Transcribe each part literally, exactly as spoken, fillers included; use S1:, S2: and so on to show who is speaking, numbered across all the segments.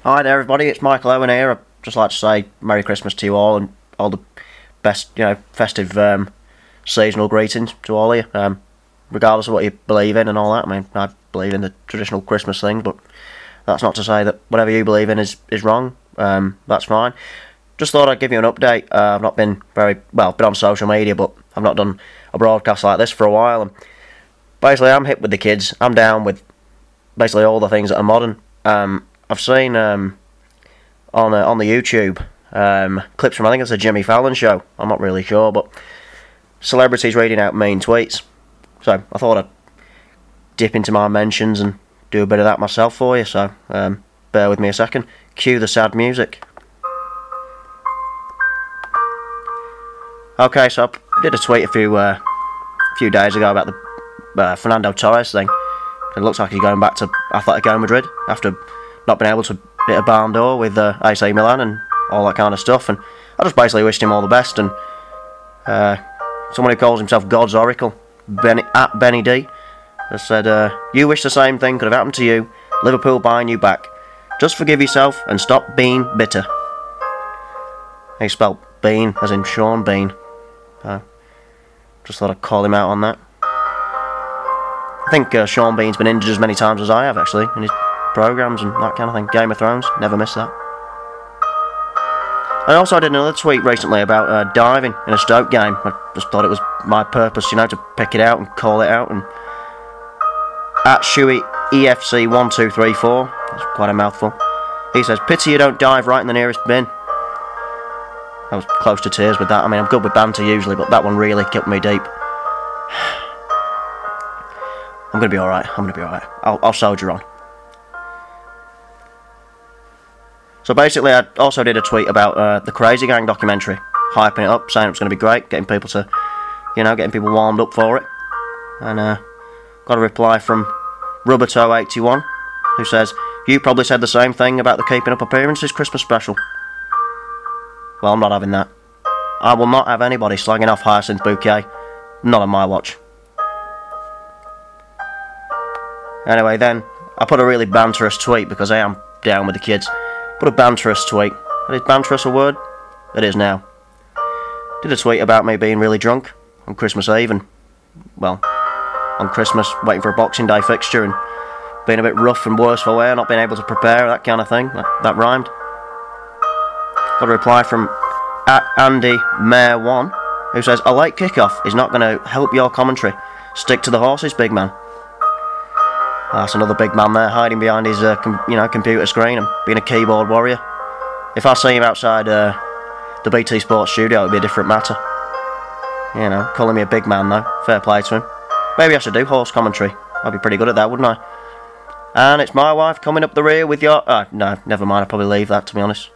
S1: Hi there, everybody. It's Michael Owen here. I'd just like to say Merry Christmas to you all and all the best, you know, festive um, seasonal greetings to all of you. Um, regardless of what you believe in and all that. I mean, I believe in the traditional Christmas things, but that's not to say that whatever you believe in is is wrong. Um, that's fine. Just thought I'd give you an update. Uh, I've not been very well, been on social media, but I've not done a broadcast like this for a while. And basically, I'm hip with the kids. I'm down with basically all the things that are modern. Um, I've seen um, on uh, on the YouTube um, clips from I think it's a Jimmy Fallon show. I'm not really sure, but celebrities reading out mean tweets. So I thought I'd dip into my mentions and do a bit of that myself for you. So um, bear with me a second. Cue the sad music. Okay, so I did a tweet a few uh, few days ago about the uh, Fernando Torres thing. It looks like he's going back to Atletico Madrid after not being able to hit a barn door with uh, A C Milan and all that kind of stuff. And I just basically wished him all the best. And uh, someone who calls himself God's Oracle, Benny, at Benny D, has said, uh, "You wish the same thing could have happened to you. Liverpool buying you back. Just forgive yourself and stop being bitter." He spelled Bean as in Sean Bean. Uh, just thought I'd call him out on that. I think uh, Sean Bean's been injured as many times as I have, actually, in his programmes and that kind of thing. Game of Thrones, never miss that. I also did another tweet recently about uh, diving in a Stoke game. I just thought it was my purpose, you know, to pick it out and call it out. And at Shuey E F C one two three four, that's quite a mouthful, he says, "Pity you don't dive right in the nearest bin." I was close to tears with that. I mean, I'm good with banter usually, but that one really kept me deep. I'm going to be alright, I'm going to be alright. I'll, I'll soldier on. So basically, I also did a tweet about uh, the Crazy Gang documentary, hyping it up, saying it was going to be great, getting people to, you know, getting people warmed up for it. And uh, got a reply from Rubbertoe eighty-one, who says, "You probably said the same thing about the Keeping Up Appearances Christmas special." Well, I'm not having that. I will not have anybody slagging off Hyacinth Bouquet. Not on my watch. Anyway, then, I put a really banterous tweet because I am down with the kids. Put a banterous tweet. Is banterous a word? It is now. Did a tweet about me being really drunk on Christmas Eve and, well, on Christmas, waiting for a Boxing Day fixture and being a bit rough and worse for wear, not being able to prepare, that kind of thing. That, that rhymed. Got a reply from at Andy Mayor one, who says, "A late kickoff is not going to help your commentary. Stick to the horses, big man." That's another big man there, hiding behind his uh, com- you know, computer screen and being a keyboard warrior. If I see him outside uh, the B T Sports studio, it would be a different matter. You know, calling me a big man though, fair play to him. Maybe I should do horse commentary. I'd be pretty good at that, wouldn't I? And it's my wife coming up the rear with your... Uh, no, never mind, I'll probably leave that, to be honest.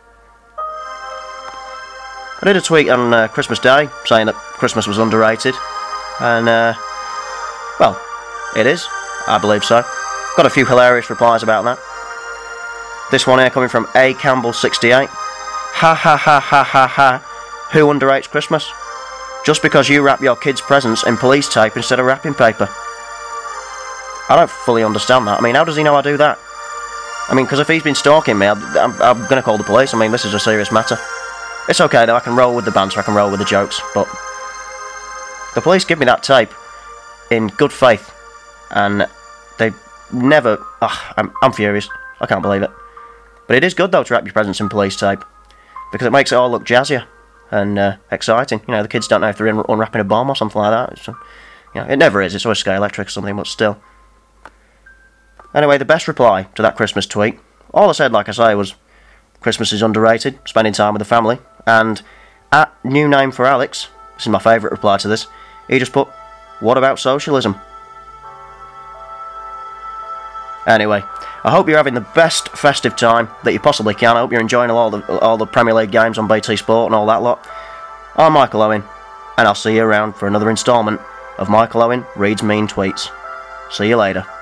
S1: I did a tweet on uh, Christmas Day saying that Christmas was underrated. And, uh, well, it is. I believe so. Got a few hilarious replies about that. This one here coming from A Campbell sixty-eight. "Ha ha ha ha ha ha. Who underrates Christmas? Just because you wrap your kids' presents in police tape instead of wrapping paper." I don't fully understand that. I mean, how does he know I do that? I mean, because if he's been stalking me, I'm, I'm, I'm going to call the police. I mean, this is a serious matter. It's okay though, I can roll with the banter, I can roll with the jokes, but the police give me that tape in good faith, and they never... Ugh, I'm, I'm furious. I can't believe it. But it is good though to wrap your presents in police tape, because it makes it all look jazzier and uh, exciting. You know, the kids don't know if they're in, unwrapping a bomb or something like that. It's, you know, it never is, it's always Sky Electric or something, but still. Anyway, the best reply to that Christmas tweet, all I said, like I say, was Christmas is underrated, spending time with the family, and at new name for Alex, this is my favourite reply to this, he just put, "What about socialism?" Anyway, I hope you're having the best festive time that you possibly can. I hope you're enjoying all the all the Premier League games on B T Sport and all that lot. I'm Michael Owen, and I'll see you around for another instalment of Michael Owen Reads Mean Tweets. See you later.